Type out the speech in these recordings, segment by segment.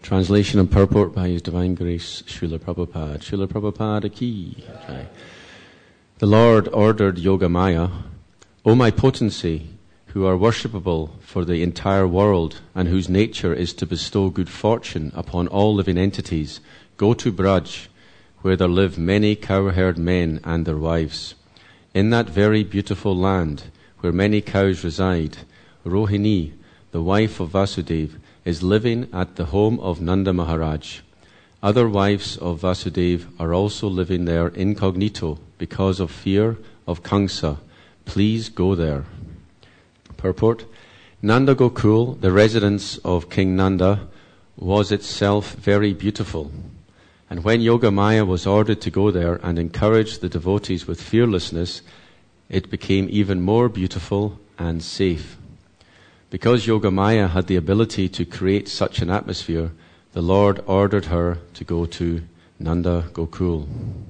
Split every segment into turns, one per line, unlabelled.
Translation and purport by His Divine Grace, Srila Prabhupada. Srila Prabhupada ki jai. The Lord ordered Yogamaya, O my potency, who are worshipable for the entire world and whose nature is to bestow good fortune upon all living entities, go to Braj, where there live many cow-herd men and their wives. In that very beautiful land, where many cows reside, Rohini, the wife of Vasudeva, is living at the home of Nanda Maharaj. Other wives of Vasudeva are also living there incognito because of fear of Kamsa. Please go there. Purport. Nanda Gokul, the residence of King Nanda, was itself very beautiful. And when Yogamaya was ordered to go there and encourage the devotees with fearlessness, it became even more beautiful and safe. Because Yogamaya had the ability to create such an atmosphere, the Lord ordered her to go to Nanda Gokul.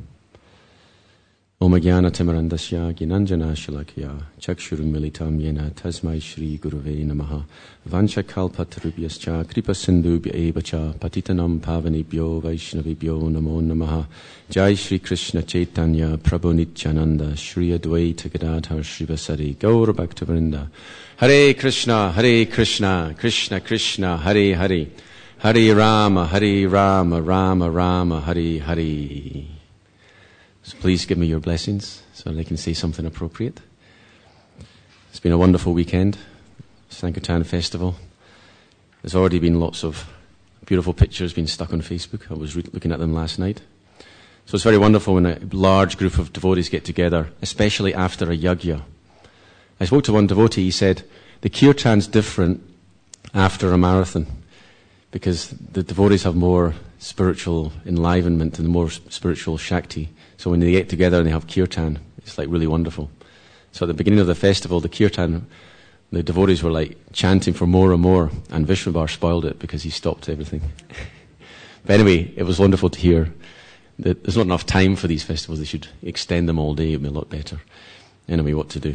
Om Jnana Timarandasya Gnanjana Shalakya Chakshurum Militam Yena Tasmai Shri Gurave Namaha Vancha Kalpatarubhyascha Kripa Sindhubhya Evacha Patitanam Pavanibhyo Vaishnavibhyo Namo Namaha Jai Shri Krishna Chaitanya Prabhu Nityananda Shri Advaita Gadadhar Srivasari Gaura Bhaktivinoda Hare Krishna, Krishna Krishna, Hare Hare Hare Rama, Rama Rama, Hare Hare. So please give me your blessings so that I can say something appropriate. It's been a wonderful weekend, Sankirtan Festival. There's already been lots of beautiful pictures being stuck on Facebook. I was looking at them last night. So it's very wonderful when a large group of devotees get together, especially after a yagya. I spoke to one devotee, he said, the kirtan's different after a marathon because the devotees have more spiritual enlivenment and more spiritual shakti. So when they get together and they have kirtan, it's like really wonderful. So at the beginning of the festival, the kirtan, the devotees were like chanting for more and more, and Vishnubar spoiled it because he stopped everything. But anyway, it was wonderful to hear that there's not enough time for these festivals. They should extend them all day. It would be a lot better. Anyway, what to do?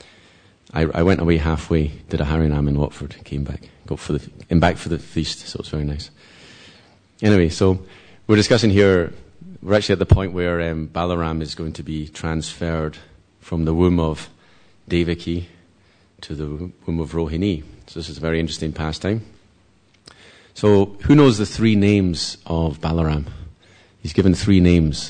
I went away halfway, did a Harinam in Watford, came back, and back for the feast, so it's very nice. Anyway, so we're discussing here, we're actually at the point where Balaram is going to be transferred from the womb of Devaki to the womb of Rohini. So this is a very interesting pastime. So who knows the three names of Balaram? He's given three names.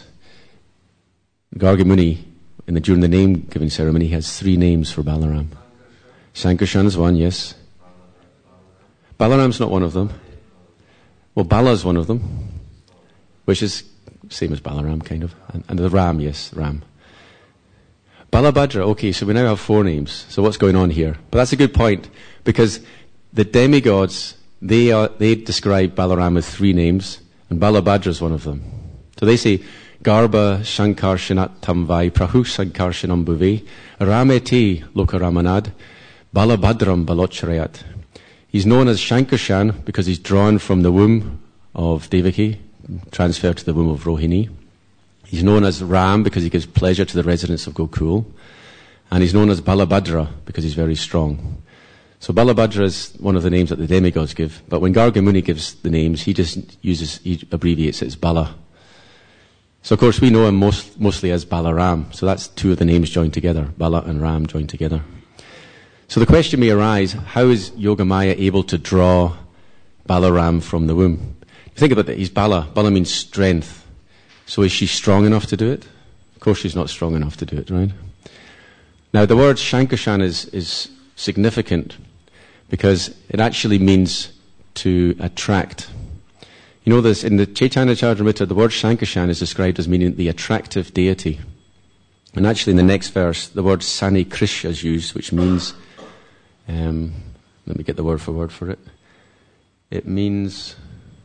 Garga Muni, during the name-giving ceremony, he has three names for Balaram. Sankarshan is one, yes. Balaram's not one of them. Well, Bala is one of them, which is same as Balaram, kind of. And the Ram, yes, Ram. Balabhadra, okay, so we now have four names. So what's going on here? But that's a good point, because the demigods, they describe Balaram with three names, and Balabhadra is one of them. So they say, Garba Shankarshanat Vai Prahu Shankarshanam Bhuve Ramete Lokaramanad Balabhadram Balochrayat. He's known as Shankarshan because he's drawn from the womb of Devaki, transferred to the womb of Rohini. He's known as Ram because he gives pleasure to the residents of Gokul. And he's known as Balabhadra because he's very strong. So Balabhadra is one of the names that the demigods give. But when Garga Muni gives the names, he abbreviates it as Bala. So of course we know him mostly as Balaram. So that's two of the names joined together, Bala and Ram joined together. So the question may arise, how is Yogamaya able to draw Balaram from the womb? Think about that, he's Bala. Bala means strength. So is she strong enough to do it? Of course she's not strong enough to do it, right? Now the word Shankarshan is significant because it actually means to attract. You know this, in the Chaitanya Charitamrita, the word Shankarshan is described as meaning the attractive deity. And actually in the next verse, the word Sani Krish is used, which means, let me get the word for it. It means,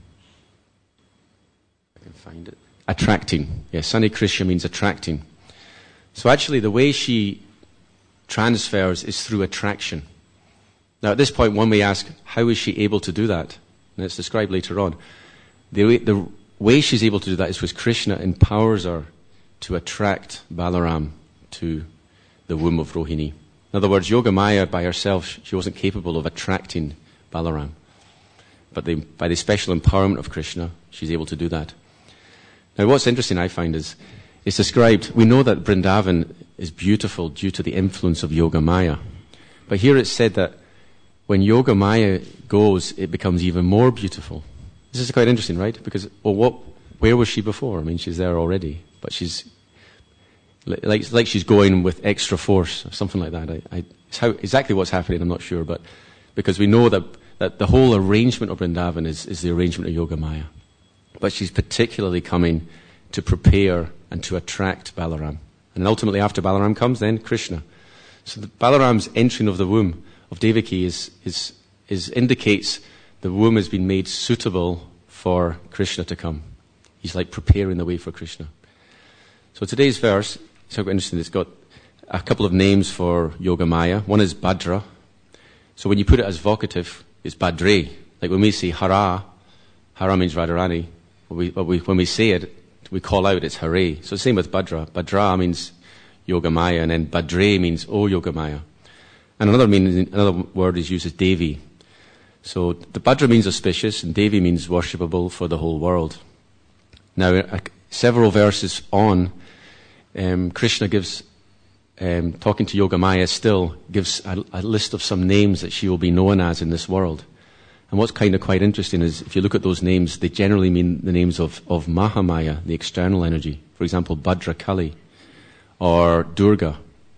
I can find it, attracting. Yes, Sani Krishya means attracting. So actually the way she transfers is through attraction. Now at this point one may ask, how is she able to do that? And it's described later on. The way she's able to do that is because Krishna empowers her to attract Balaram to the womb of Rohini. In other words, Yogamaya by herself, she wasn't capable of attracting Balaram. but by the special empowerment of Krishna, she's able to do that. Now, what's interesting, I find, is it's described, we know that Vrindavan is beautiful due to the influence of Yoga Maya. But here it's said that when Yoga Maya goes, it becomes even more beautiful. This is quite interesting, right? Because, where was she before? I mean, she's there already, but she's like she's going with extra force, or something like that. It's exactly what's happening, I'm not sure, but because we know that the whole arrangement of Vrindavan is the arrangement of Yoga Maya. But she's particularly coming to prepare and to attract Balaram. And ultimately after Balaram comes then Krishna. So Balaram's entering of the womb of Devaki indicates the womb has been made suitable for Krishna to come. He's like preparing the way for Krishna. So today's verse, it's quite interesting, it's got a couple of names for Yoga Maya. One is Bhadra. So when you put it as vocative, it's Bhadre. Like when we say Hara means Radharani. When we say it, we call out, it's Hare. So same with Bhadra. Bhadra means Yoga Maya, and then Bhadre means O Yoga Maya. And another word is used as Devi. So the Bhadra means auspicious, and Devi means worshipable for the whole world. Now, several verses on, Krishna gives, talking to Yoga Maya still, gives a list of some names that she will be known as in this world. And what's kind of quite interesting is, if you look at those names, they generally mean the names of Mahamaya, the external energy. For example, Bhadra Kali or Durga.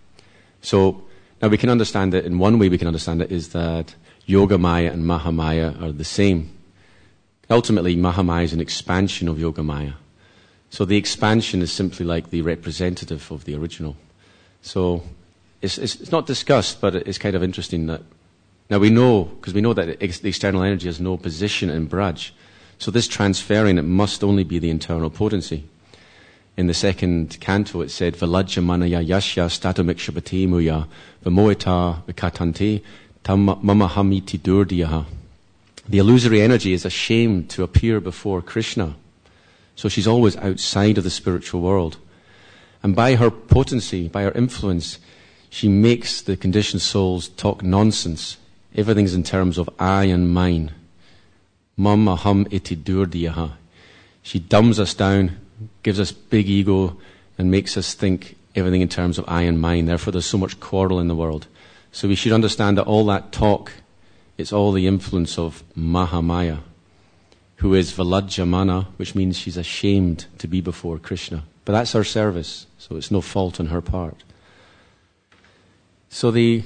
So now we can understand it, in one way we can understand it, is that Yoga Maya and Mahamaya are the same. Ultimately, Mahamaya is an expansion of Yoga Maya. So the expansion is simply like the representative of the original. So it's not discussed, but it's kind of interesting that now we know that the external energy has no position in Braj. So this transferring, it must only be the internal potency. In the second canto it said, Valajya manaya yashya statamikshapati muya vamoita vikatante tam mamahamiti durdiyaha. The illusory energy is ashamed to appear before Krishna. So she's always outside of the spiritual world. And by her potency, by her influence, she makes the conditioned souls talk nonsense. Everything's in terms of I and mine. Mam aham iti durdiyaha. She dumbs us down, gives us big ego, and makes us think everything in terms of I and mine. Therefore there's so much quarrel in the world. So we should understand that all that talk, it's all the influence of Mahamaya, who is Valajyamana, which means she's ashamed to be before Krishna. But that's her service, so it's no fault on her part. So the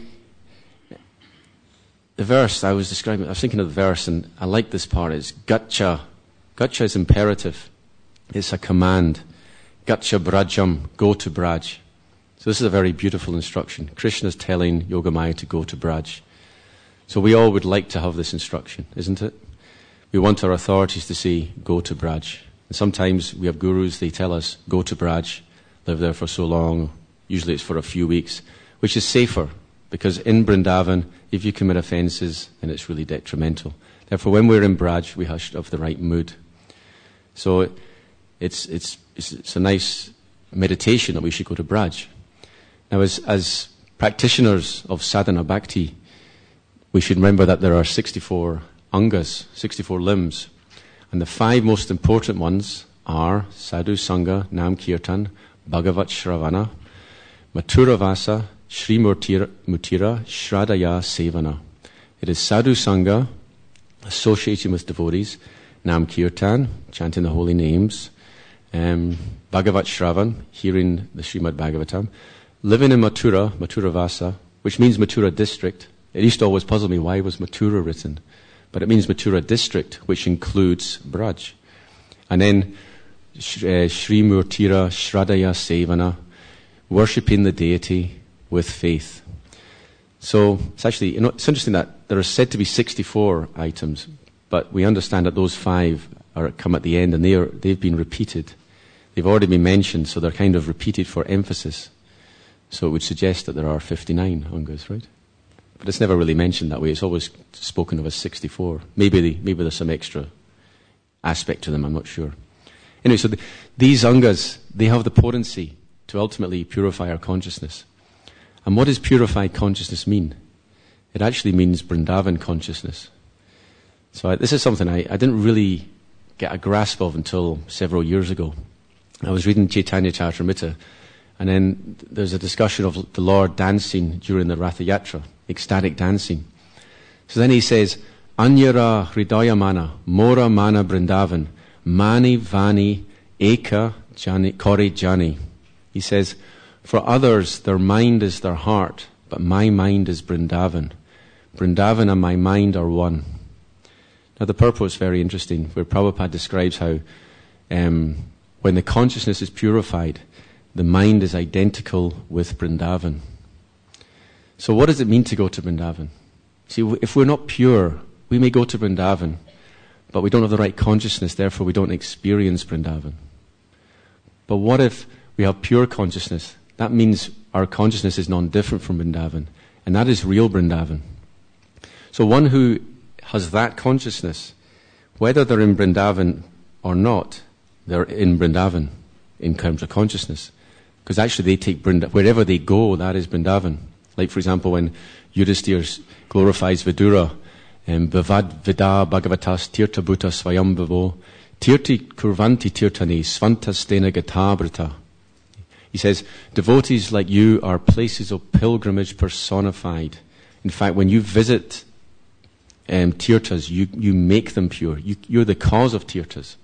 verse I was describing, I was thinking of the verse, and I like this part, it's Gacha. Gacha is imperative. It's a command. Gacha Brajam, go to Braj. So this is a very beautiful instruction. Krishna is telling Yogamaya to go to Braj. So we all would like to have this instruction, isn't it? We want our authorities to say, go to Braj. And sometimes we have gurus, they tell us, go to Braj, live there for so long. Usually it's for a few weeks, which is safer, because in Vrindavan, if you commit offences, then it's really detrimental. Therefore, when we're in Braj, we have to have the right mood. So it's a nice meditation that we should go to Braj. Now, as practitioners of sadhana bhakti, we should remember that there are 64 angas, 64 limbs. And the 5 most important ones are Sadhu Sangha, Nam Kirtan, Bhagavat Shravana, Mathura Vasa, Sri Mutira, Shradaya Sevana. It is Sadhu Sangha, associating with devotees, Nam Kirtan, chanting the holy names, Bhagavat Shravan, hearing the Srimad Bhagavatam, living in Mathura, Mathura Vasa, which means Mathura district. It used to always puzzle me, why was Mathura written? But it means Mathura district, which includes Braj. And then Sri Murtira Shradaya Sevana, worshipping the deity with faith. So it's actually, it's interesting that there are said to be 64 items, but we understand that those 5 come at the end, and they've been repeated. They've already been mentioned, so they're kind of repeated for emphasis. So it would suggest that there are 59 angas, right? But it's never really mentioned that way. It's always spoken of as 64. Maybe there's some extra aspect to them, I'm not sure. Anyway, so these angas, they have the potency to ultimately purify our consciousness. And what does purified consciousness mean? It actually means Vrindavan consciousness. So this is something I didn't really get a grasp of until several years ago. I was reading Chaitanya Charitamrita, and then there's a discussion of the Lord dancing during the Ratha Yatra, ecstatic dancing. So then he says, Anyara Hridaya Mana, Mora Mana Brindavan, Mani Vani Eka Jani Kori Jani. He says, for others their mind is their heart, but my mind is Brindavan. Brindavan and my mind are one. Now the purport is very interesting, where Prabhupada describes how when the consciousness is purified, the mind is identical with Vrindavan. So what does it mean to go to Vrindavan? See, if we're not pure, we may go to Vrindavan, but we don't have the right consciousness, therefore we don't experience Vrindavan. But what if we have pure consciousness? That means our consciousness is non-different from Vrindavan, and that is real Vrindavan. So one who has that consciousness, whether they're in Vrindavan or not, they're in Vrindavan in terms of consciousness. Because actually they take Vrindavan, wherever they go, that is Vrindavan. Like for example, when Yudhisthira glorifies Vidura, Bhavad Vida Bhagavatas Tirtha Bhuta Swayam Bhavo Tirti Kurvanti Tirtani Svantastena Gatabrita. He says, devotees like you are places of pilgrimage personified. In fact, when you visit tirthas, you make them pure. You're the cause of tirthas.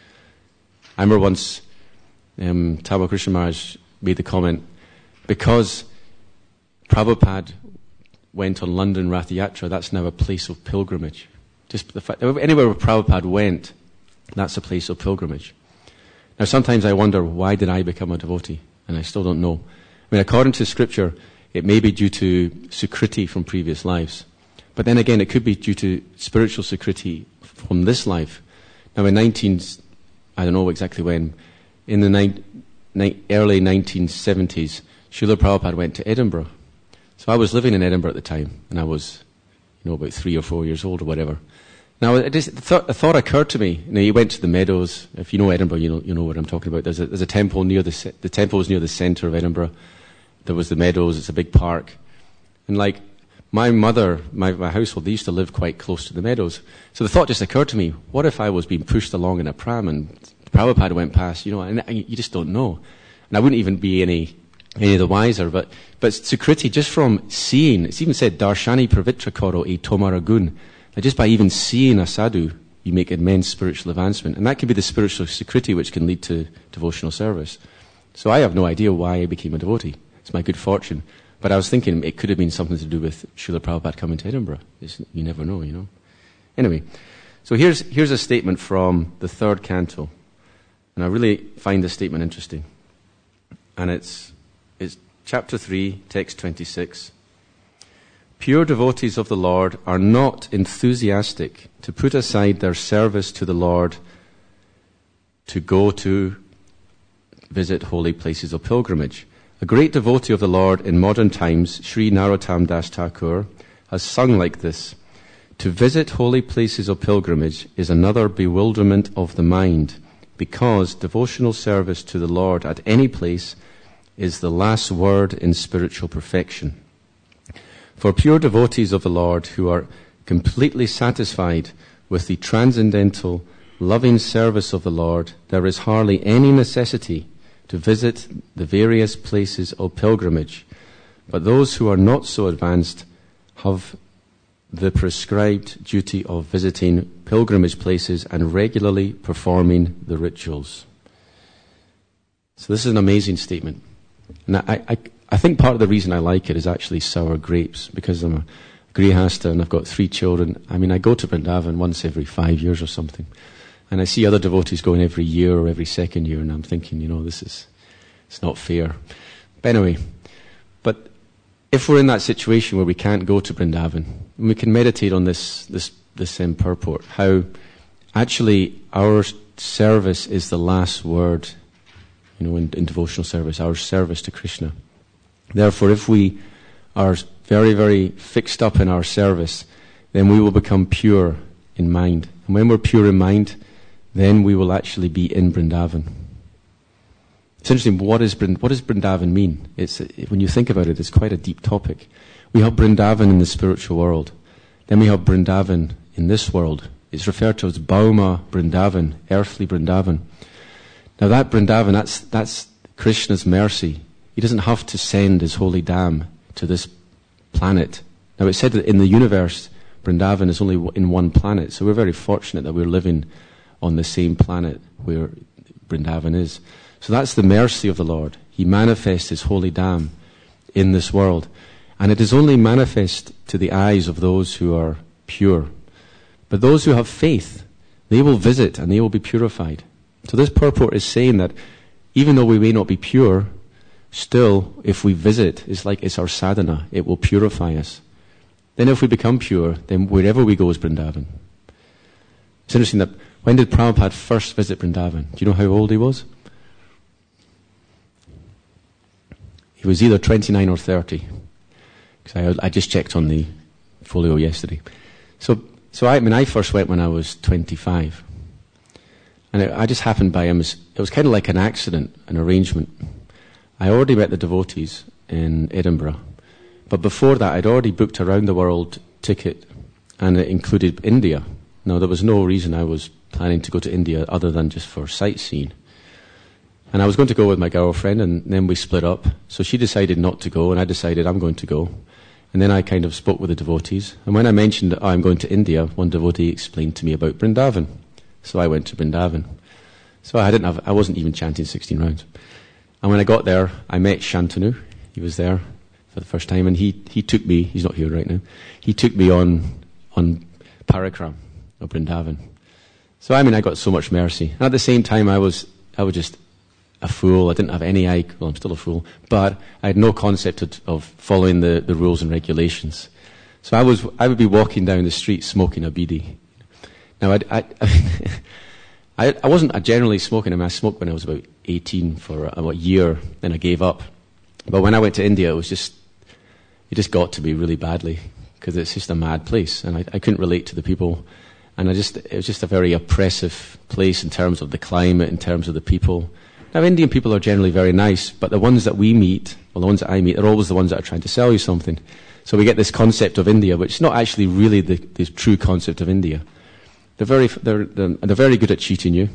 I remember once Taba Krishna Maharaj made the comment, because Prabhupada went on London Ratha Yatra, that's now a place of pilgrimage. Just the fact, anywhere where Prabhupada went, that's a place of pilgrimage. Now sometimes I wonder, why did I become a devotee? And I still don't know. I mean, according to scripture, it may be due to sukriti from previous lives. But then again, it could be due to spiritual sukriti from this life. Now in I don't know exactly when, in the early 1970s, Srila Prabhupada went to Edinburgh. So I was living in Edinburgh at the time, and I was, about 3 or 4 years old or whatever. Now, a thought occurred to me. He went to the Meadows. If you know Edinburgh, you know what I'm talking about. There's a temple near the temple is near the centre of Edinburgh. There was the Meadows. It's a big park, and like my mother, my household, they used to live quite close to the Meadows. So the thought just occurred to me: what if I was being pushed along in a pram and Prabhupada went past? And you just don't know, and I wouldn't even be any the wiser. But Sukriti, just from seeing, it's even said Darshani Pravitra Koro e Tomaragun. Just by even seeing a sadhu, you make immense spiritual advancement. And that can be the spiritual sukriti which can lead to devotional service. So I have no idea why I became a devotee. It's my good fortune. But I was thinking it could have been something to do with Srila Prabhupada coming to Edinburgh. You never know, Anyway, so here's a statement from the 3rd canto. And I really find this statement interesting. And it's chapter 3, text 26. Pure devotees of the Lord are not enthusiastic to put aside their service to the Lord to go to visit holy places of pilgrimage. A great devotee of the Lord in modern times, Sri Narottam Das Thakur, has sung like this: to visit holy places of pilgrimage is another bewilderment of the mind, because devotional service to the Lord at any place is the last word in spiritual perfection. For pure devotees of the Lord who are completely satisfied with the transcendental, loving service of the Lord, there is hardly any necessity to visit the various places of pilgrimage. But those who are not so advanced have the prescribed duty of visiting pilgrimage places and regularly performing the rituals. So this is an amazing statement. And I think part of the reason I like it is actually sour grapes, because I'm a grihasta and I've got 3 children. I mean, I go to Vrindavan once every 5 years or something. And I see other devotees going every year or every second year, and I'm thinking, it's not fair. But anyway, but if we're in that situation where we can't go to Vrindavan, we can meditate on this purport, how actually our service is the last word, in devotional service, our service to Krishna. Therefore, if we are very, very fixed up in our service, then we will become pure in mind. And when we're pure in mind, then we will actually be in Vrindavan. It's interesting, what does Vrindavan mean? When you think about it, it's quite a deep topic. We have Vrindavan in the spiritual world. Then we have Vrindavan in this world. It's referred to as Bhauma Vrindavan, earthly Vrindavan. Now that Vrindavan, that's Krishna's mercy. He doesn't have to send his holy Dham to this planet. Now it's said that in the universe, Vrindavan is only in one planet, so we're very fortunate that we're living on the same planet where Vrindavan is. So that's the mercy of the Lord. He manifests his holy Dham in this world. And it is only manifest to the eyes of those who are pure. But those who have faith, they will visit and they will be purified. So this purport is saying that even though we may not be pure, still, if we visit, it's our sadhana. It will purify us. Then if we become pure, then wherever we go is Vrindavan. It's interesting that when did Prabhupada first visit Vrindavan? Do you know how old he was? He was either 29 or 30. Because I just checked on the folio yesterday. So I first went when I was 25. And I just happened by him. It was kind of like an accident, an arrangement. I already met the devotees in Edinburgh. But before that, I'd already booked a round-the-world ticket, and it included India. Now, there was no reason I was planning to go to India other than just for sightseeing. And I was going to go with my girlfriend, and then we split up. So she decided not to go, and I decided I'm going to go. And then I kind of spoke with the devotees. And when I mentioned I'm going to India, one devotee explained to me about Vrindavan. So I went to Vrindavan. So I wasn't even chanting 16 rounds. And when I got there, I met Shantanu. He was there for the first time, and he took me, he's not here right now, he took me on Parikram of Vrindavan. So I got so much mercy. And at the same time, I was just a fool. I didn't have any well, I'm still a fool, but I had no concept of following the rules and regulations. So I would be walking down the street smoking a bidi. Now I wasn't generally smoking. I smoked when I was about 18 for a year, then I gave up. But when I went to India, it just got to me really badly, because it's just a mad place, and I couldn't relate to the people. And it was just a very oppressive place in terms of the climate, in terms of the people. Now, Indian people are generally very nice, but the ones that we meet, or the ones that I meet, are always the ones that are trying to sell you something. So we get this concept of India, which is not actually really the true concept of India. They're very good at cheating you.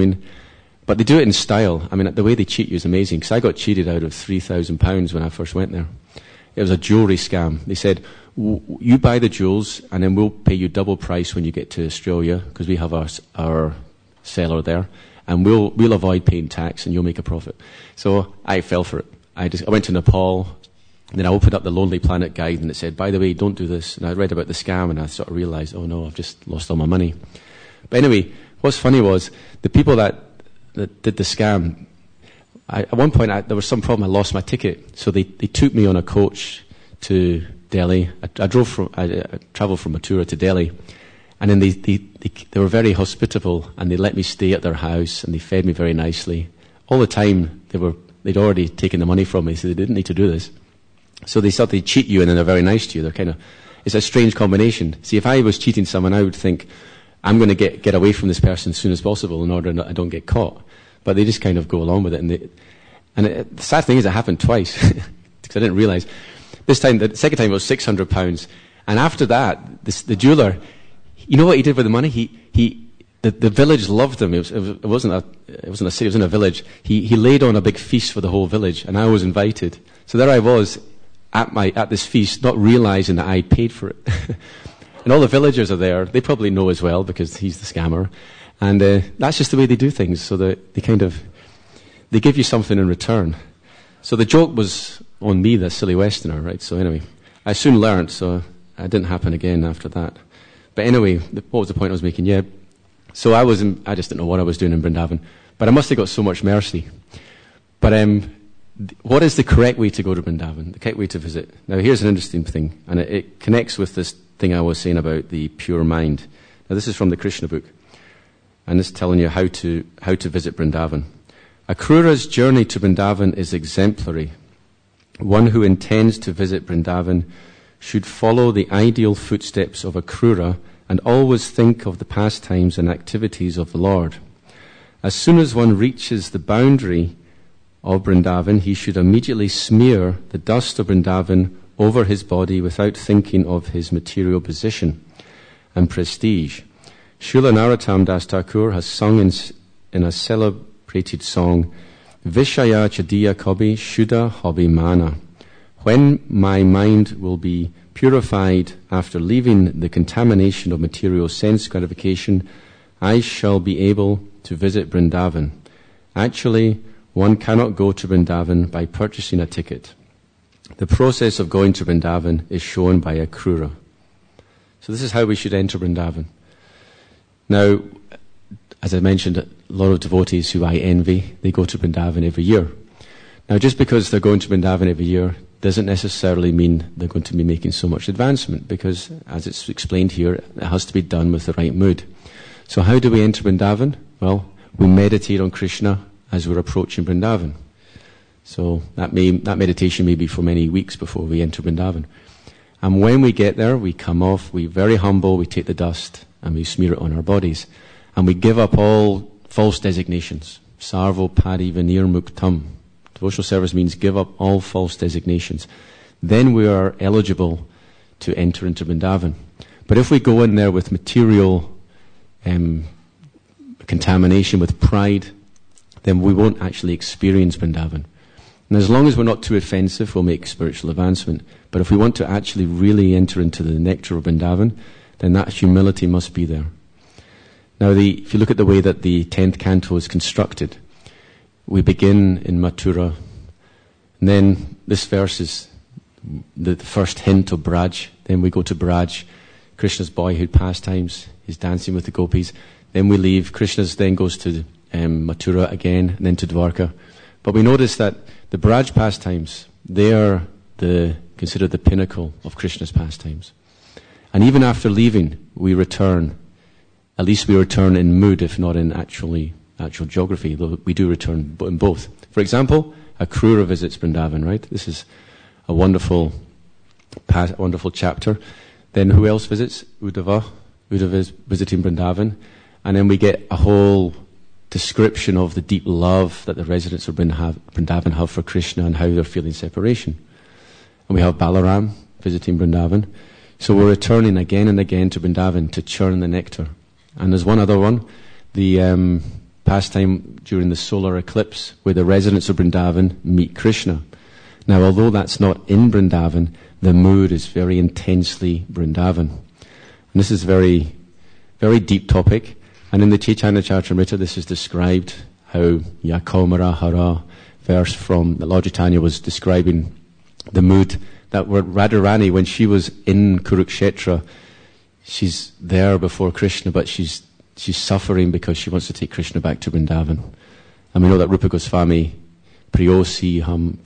But they do it in style. The way they cheat you is amazing, because I got cheated out of £3,000 when I first went there. It was a jewellery scam. They said, you buy the jewels, and then we'll pay you double price when you get to Australia, because we have our seller there, and we'll avoid paying tax, and you'll make a profit. So I fell for it. I went to Nepal, and then I opened up the Lonely Planet guide, and it said, by the way, don't do this. And I read about the scam, and I sort of realised, oh no, I've just lost all my money. But anyway, what's funny was, the people that did the scam, at one point there was some problem, I lost my ticket. So they took me on a coach to Delhi. I travelled from Mathura to Delhi. And then they were very hospitable, and they let me stay at their house, and they fed me very nicely. All the time, they'd already taken the money from me, so they didn't need to do this. So they thought they'd cheat you, and then they're very nice to you. It's a strange combination. See, if I was cheating someone, I would think, I'm going to get away from this person as soon as possible in order that I don't get caught. But they just kind of go along with it. The sad thing is, it happened twice, because I didn't realise. The second time it was £600. And after that, the jeweller, you know what he did with the money? The village loved him. It wasn't a city, it was in a village. He laid on a big feast for the whole village, and I was invited. So there I was at this feast, not realising that I paid for it. And all the villagers are there. They probably know as well, because he's the scammer. And that's just the way they do things. So they give you something in return. So the joke was on me, the silly Westerner, right? So anyway, I soon learned, so it didn't happen again after that. But anyway, what was the point I was making? Yeah. So I just didn't know what I was doing in Vrindavan. But I must have got so much mercy. But what is the correct way to go to Vrindavan? The correct way to visit? Now here's an interesting thing, and it connects with this thing I was saying about the pure mind. Now this is from the Krishna book, and it's telling you how to visit Vrindavan. Akrura's journey to Vrindavan is exemplary. One who intends to visit Vrindavan should follow the ideal footsteps of Akrura and always think of the pastimes and activities of the Lord. As soon as one reaches the boundary of Vrindavan, he should immediately smear the dust of Vrindavan over his body without thinking of his material position and prestige. Srila Narottam Das Thakur has sung in a celebrated song, Vishaya Chadiya Kobi Shuddha Hobi Mana. When my mind will be purified after leaving the contamination of material sense gratification, I shall be able to visit Vrindavan. Actually, one cannot go to Vrindavan by purchasing a ticket. The process of going to Vrindavan is shown by a Krura. So this is how we should enter Vrindavan. Now, as I mentioned, a lot of devotees who I envy, they go to Vrindavan every year. Now, just because they're going to Vrindavan every year doesn't necessarily mean they're going to be making so much advancement, because, as it's explained here, it has to be done with the right mood. So how do we enter Vrindavan? Well, we meditate on Krishna as we're approaching Vrindavan. So that meditation may be for many weeks before we enter Vrindavan. And when we get there, we come off, we're very humble, we take the dust and we smear it on our bodies. And we give up all false designations. Sarvo padi veneer muktam. Devotional service means give up all false designations. Then we are eligible to enter into Vrindavan. But if we go in there with material contamination, with pride, then we won't actually experience Vrindavan. And as long as we're not too offensive, we'll make spiritual advancement. But if we want to actually really enter into the nectar of Vrindavan, then that humility must be there. Now, if you look at the way that the 10th canto is constructed, we begin in Mathura, and then this verse is the first hint of Braj. Then we go to Braj, Krishna's boyhood pastimes, he's dancing with the gopis. Then we leave, Krishna then goes to Mathura again, and then to Dwarka. But we notice that the Braj pastimes, they are considered the pinnacle of Krishna's pastimes. And even after leaving, we return. At least we return in mood, if not in actual geography, though we do return in both. For example, a Krura visits Vrindavan, right? This is a wonderful chapter. Then who else visits? Uddhava. Uddhava is visiting Vrindavan. And then we get a whole description of the deep love that the residents of Vrindavan have for Krishna and how they're feeling separation. And we have Balaram visiting Vrindavan. So we're returning again and again to Vrindavan to churn the nectar. And there's one other one, the pastime during the solar eclipse, where the residents of Vrindavan meet Krishna. Now, although that's not in Vrindavan, the mood is very intensely Vrindavan. And this is a very, very deep topic. And in the Chaitanya Charitamrita, this is described how Yakomara Hara verse from the Lord Chaitanya was describing the mood that Radharani, when she was in Kurukshetra, she's there before Krishna, but she's suffering because she wants to take Krishna back to Vrindavan. And we know that Rupa Goswami, Priyosi ham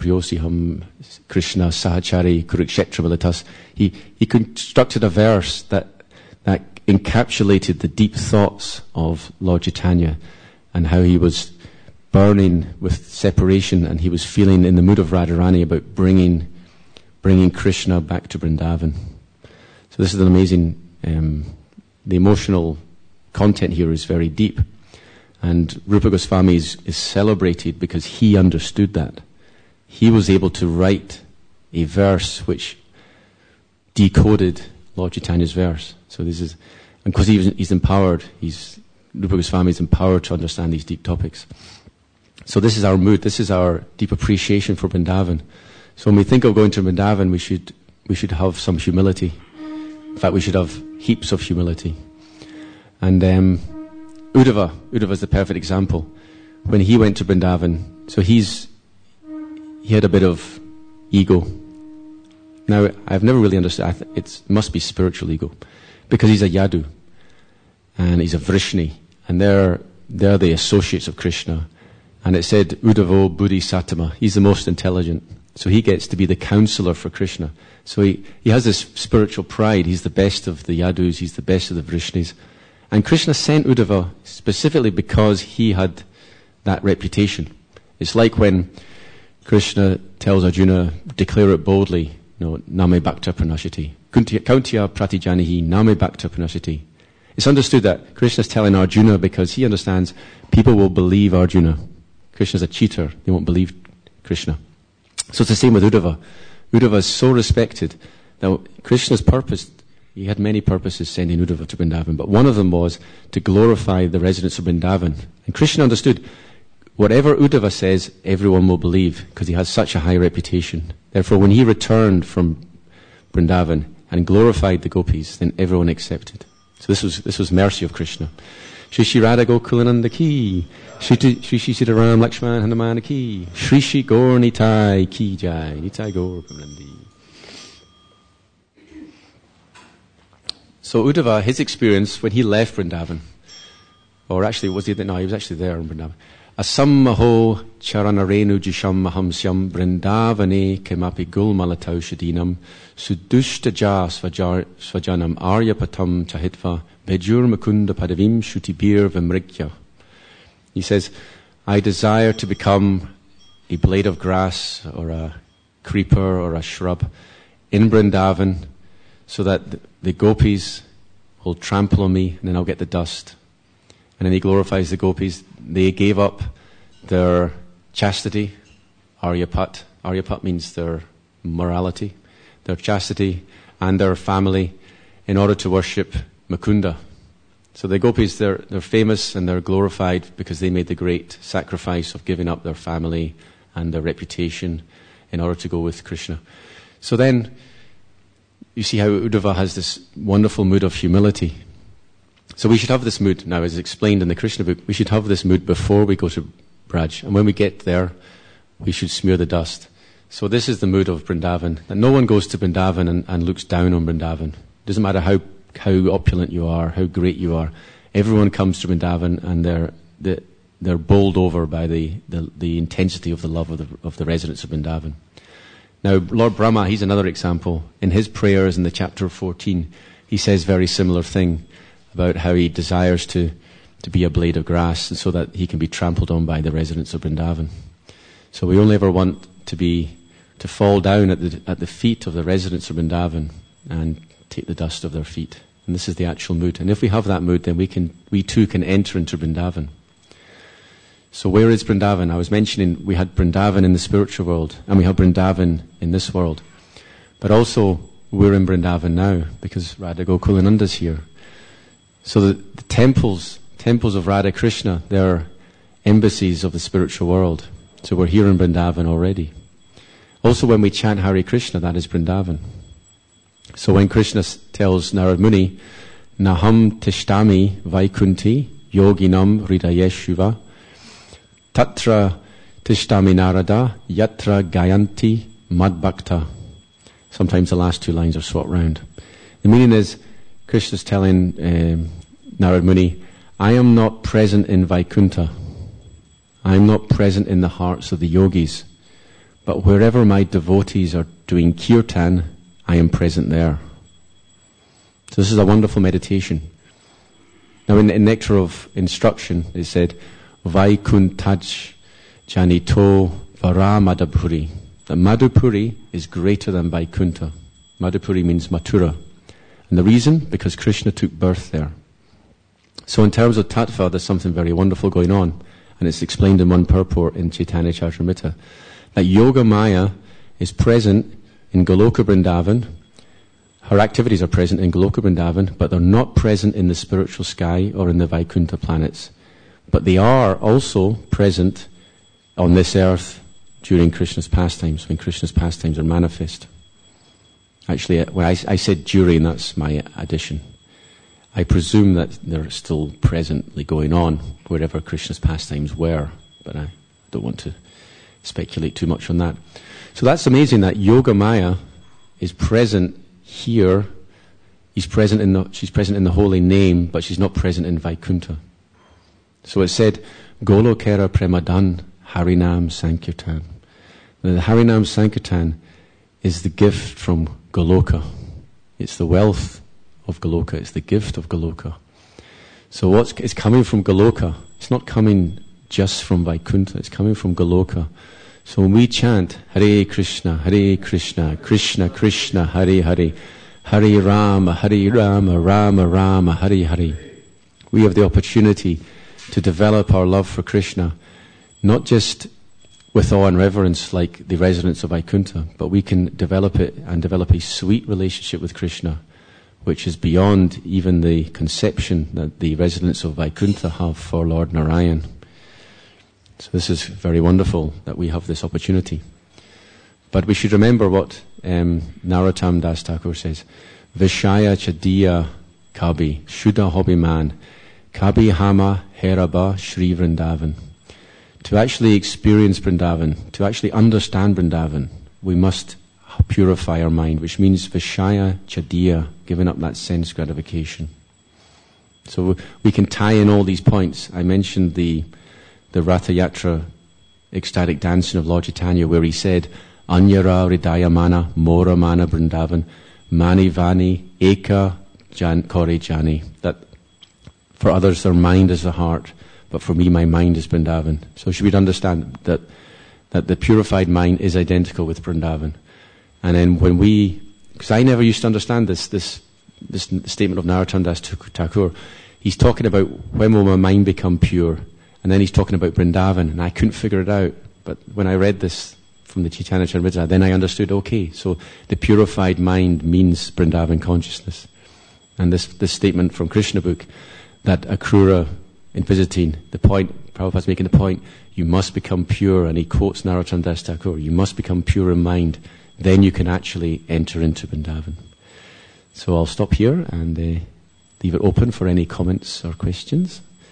Krishna Sahachari Kurukshetra Valitas, he constructed a verse that encapsulated the deep thoughts of Lord Chaitanya and how he was burning with separation, and he was feeling in the mood of Radharani about bringing Krishna back to Vrindavan. So this is an amazing, the emotional content here is very deep. And Rupa Goswami is celebrated because he understood that. He was able to write a verse which decoded Lord Chaitanya's verse. So this is, and because he's empowered, Rupa Goswami is empowered to understand these deep topics. So this is our mood, this is our deep appreciation for Vrindavan. So when we think of going to Vrindavan, we should have some humility. In fact, we should have heaps of humility. And Uddhava is the perfect example. When he went to Vrindavan, so he had a bit of ego. Now, I've never really understood, it must be spiritual ego, because he's a Yadu, and he's a Vrishni, and they're the associates of Krishna. And it said, Uddhavo Buddhi Satama, he's the most intelligent. So he gets to be the counselor for Krishna. So he has this spiritual pride. He's the best of the Yadus, he's the best of the Vrishnis. And Krishna sent Uddhava specifically because he had that reputation. It's like when Krishna tells Arjuna, declare it boldly, Name Bhakta Pranashiti. Kauntya Pratijanihi, Name Bhakta Pranashiti. It's understood that Krishna is telling Arjuna because he understands people will believe Arjuna. Krishna's a cheater. They won't believe Krishna. So it's the same with Uddhava. Uddhava is so respected that Krishna's purpose, He had many purposes sending Uddhava to Vrindavan, but one of them was to glorify the residents of Vrindavan. And Krishna understood, whatever Uddhava says, everyone will believe, because he has such a high reputation. Therefore, when he returned from Vrindavan and glorified the gopis, then everyone accepted. So this was mercy of Krishna. Shri Shri Radha Gokulananda ki, Shri Shri Sitaram Lakshman Hanumana ki, Shri Shri Gaur Nitai ki jai, Nitai Gaur Premanandi. So Uddhava, his experience when he left Vrindavan, or actually he was actually there in Vrindavan. Asammaho charanarenu jisham mahamsyam Vrindavane kemapi gulmalatau shadinam sudushtaja svajanam aryapatam chahitva vejur makunda padavim shutibir vimrikya. He says, I desire to become a blade of grass or a creeper or a shrub in Vrindavan so that the gopis will trample on me and then I'll get the dust. And then he glorifies the gopis. They gave up their chastity, Aryapat. Aryapat means their morality, their chastity, and their family in order to worship Mukunda. So the gopis, they're famous and they're glorified because they made the great sacrifice of giving up their family and their reputation in order to go with Krishna. So then, you see how Uddhava has this wonderful mood of humility. So we should have this mood, now as explained in the Krishna book, we should have this mood before we go to Braj. And when we get there, we should smear the dust. So this is the mood of Vrindavan. That no one goes to Vrindavan and looks down on Vrindavan. It doesn't matter how opulent you are, how great you are. Everyone comes to Vrindavan and they're bowled over by the intensity of the love of the residents of Vrindavan. Now, Lord Brahma, he's another example. In his prayers in the chapter 14, he says very similar thing about how he desires to be a blade of grass so that he can be trampled on by the residents of Vrindavan. So we only ever want to fall down at the feet of the residents of Vrindavan and take the dust of their feet. And this is the actual mood. And if we have that mood, then we too can enter into Vrindavan. So where is Vrindavan? I was mentioning we had Vrindavan in the spiritual world and we have Vrindavan in this world. But also we're in Vrindavan now because Radha Gokulananda's here. So the temples of Radha Krishna, they're embassies of the spiritual world. So we're here in Vrindavan already. Also when we chant Hare Krishna, that is Vrindavan. So when Krishna tells Narad Muni, Naham tishtami vaikunti yoginam hridayeshuva tatra tishtami narada yatra gayanti madbhakta. Sometimes the last two lines are swapped round. The meaning is, Krishna's telling Narad Muni, I am not present in Vaikuntha. I am not present in the hearts of the yogis. But wherever my devotees are doing kirtan, I am present there. So this is a wonderful meditation. Now in Nectar of Instruction, it said, Vaikuntaj janito varamadapuri. That Madhupuri is greater than Vaikuntha. Madhupuri means Mathura. And the reason? Because Krishna took birth there. So in terms of tattva, there's something very wonderful going on. And it's explained in one purport in Chaitanya Charitamrita. That Yoga Maya is present in Goloka Vrindavan. Her activities are present in Goloka Vrindavan, but they're not present in the spiritual sky or in the Vaikuntha planets. But they are also present on this earth during Krishna's pastimes, when Krishna's pastimes are manifest. Actually, when I said during, that's my addition. I presume that they're still presently going on wherever Krishna's pastimes were, but I don't want to speculate too much on that. So that's amazing that Yoga Maya is present here. She's present in the holy name, but she's not present in Vaikuntha. So it said, Golokera Premadan Harinam Sankirtan. The Harinam Sankirtan is the gift from Goloka. It's the wealth of Goloka. It's the gift of Goloka. So it's coming from Goloka. It's not coming just from Vaikuntha. It's coming from Goloka. So when we chant Hare Krishna, Krishna Krishna, Hare Hare, Hare Rama, Rama Rama, Hare Hare, we have the opportunity to develop our love for Krishna, not just with awe and reverence like the residents of Vaikuntha, but we can develop it and develop a sweet relationship with Krishna, which is beyond even the conception that the residents of Vaikuntha have for Lord Narayan. So this is very wonderful that we have this opportunity. But we should remember what Narottam Das Thakur says. Vishaya Chadiya Kabi, Shuddha Hobiman, Kabi Hama Heraba Shri Vrindavan. To actually experience Vrindavan, to actually understand Vrindavan, we must purify our mind, which means Vishaya Chadiya, giving up that sense gratification. So we can tie in all these points. I mentioned the Ratha Yatra ecstatic dancing of Lord Chaitanya, where he said, Anyara Ridaya Mana, Mora Mana Vrindavan, Mani Vani, Eka Jan Kore Jani. That for others their mind is the heart, but for me my mind is Vrindavan. So should we understand that the purified mind is identical with Vrindavan. And then when because I never used to understand this statement of Narottam Das Thakur, he's talking about when will my mind become pure, and then he's talking about Vrindavan, and I couldn't figure it out. But when I read this from the Chaitanya Charitamrita, then I understood, okay, so the purified mind means Vrindavan consciousness. And this statement from Krishna book, that Akrura, in visiting, the point, Prabhupada's making the point, you must become pure, and he quotes Narottam Das Thakur, you must become pure in mind, then you can actually enter into Vrindavan. So I'll stop here and leave it open for any comments or questions.